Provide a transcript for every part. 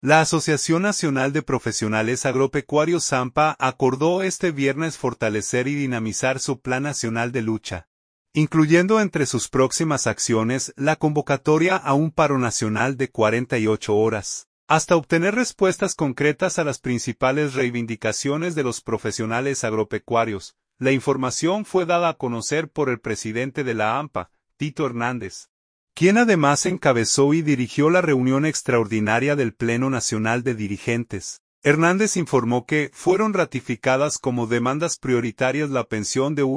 La Asociación Nacional de Profesionales Agropecuarios AMPA acordó este viernes fortalecer y dinamizar su Plan Nacional de Lucha, incluyendo entre sus próximas acciones la convocatoria a un paro nacional de 48 horas, hasta obtener respuestas concretas a las principales reivindicaciones de los profesionales agropecuarios. La información fue dada a conocer por el presidente de la AMPA, Tito Hernández, quien además encabezó y dirigió la reunión extraordinaria del Pleno Nacional de Dirigentes. Hernández informó que fueron ratificadas como demandas prioritarias la pensión de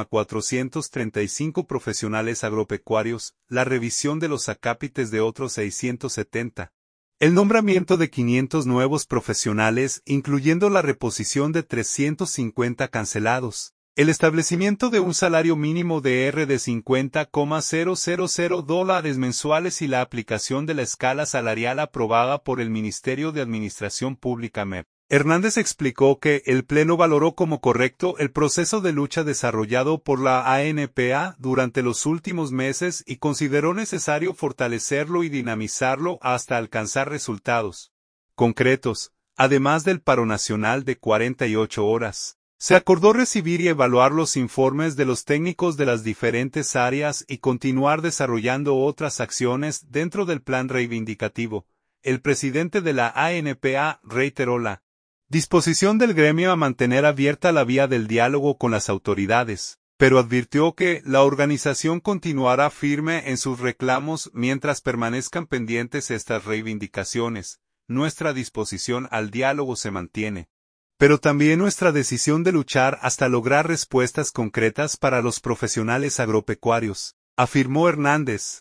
1,435 profesionales agropecuarios, la revisión de los acápites de otros 670, el nombramiento de 500 nuevos profesionales, incluyendo la reposición de 350 cancelados, el establecimiento de un salario mínimo de 50,000 dólares mensuales y la aplicación de la escala salarial aprobada por el Ministerio de Administración Pública MEP. Hernández explicó que el Pleno valoró como correcto el proceso de lucha desarrollado por la ANPA durante los últimos meses y consideró necesario fortalecerlo y dinamizarlo hasta alcanzar resultados concretos, además del paro nacional de 48 horas. Se acordó recibir y evaluar los informes de los técnicos de las diferentes áreas y continuar desarrollando otras acciones dentro del plan reivindicativo. El presidente de la ANPA reiteró la disposición del gremio a mantener abierta la vía del diálogo con las autoridades, pero advirtió que la organización continuará firme en sus reclamos mientras permanezcan pendientes estas reivindicaciones. Nuestra disposición al diálogo se mantiene, pero también nuestra decisión de luchar hasta lograr respuestas concretas para los profesionales agropecuarios, afirmó Hernández.